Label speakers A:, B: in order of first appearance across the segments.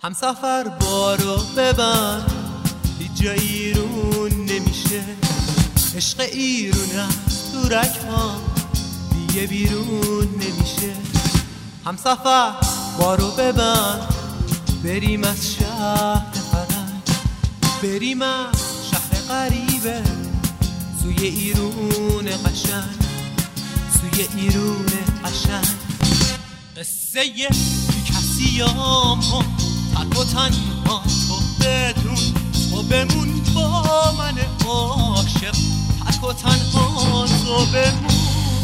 A: همسفر بارو ببند، هیچ جا ایرون نمیشه. عشق ایرون از دورک ها دیگه بیرون نمیشه. همسفر بارو ببند، بریم از شهر فرنگ، بریم از شهر غریبه سوی ایرون قشنگ، سوی ایرون قشنگ. قصه یه کسیام ها تک و تنها تو بدون، تو بمون با من عاشق، تک و تنها تو بمون.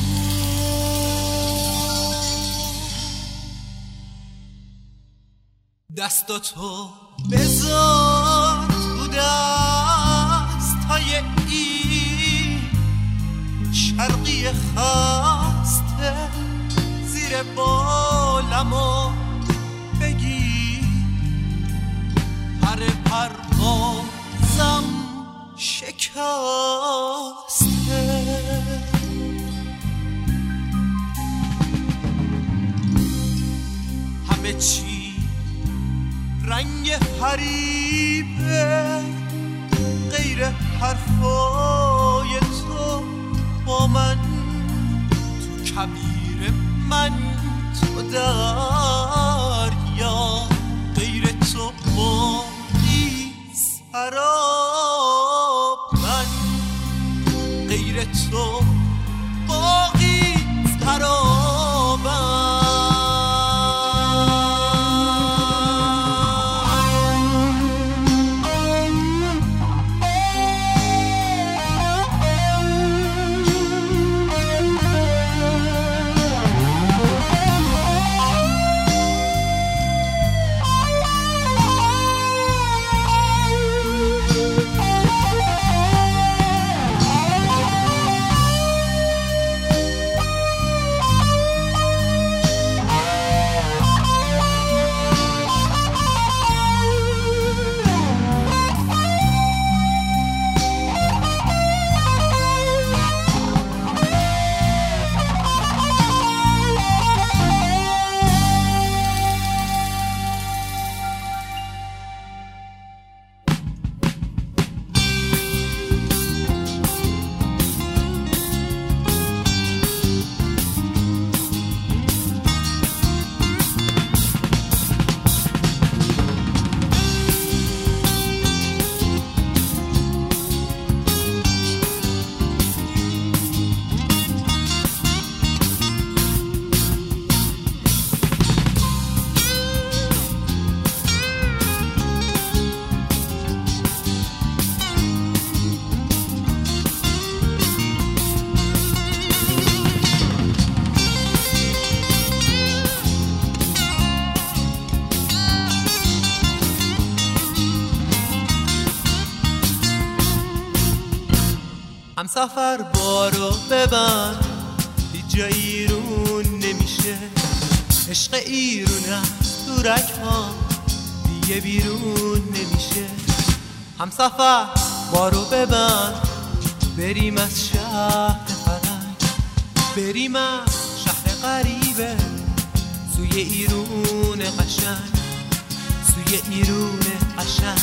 A: دستاتو بذار تو دستای این شرقی خسته، زیر بالمو بگی پر پروازم شکسته. همه چی رنگ حریبه غیر حرفای تو با من، تو کبیر من تو دریا، غیر تو باقی سراب من، غیر تو باقی سرابم. همسفر بارو ببند، هیچ جا ایرون نمیشه. عشق ایرون از دورک ها دیگه بیرون نمیشه. همسفر بارو ببند، بریم از شهر فرنگ، بریم از شهر غریبه سوی ایرون قشنگ، سوی ایرون قشنگ.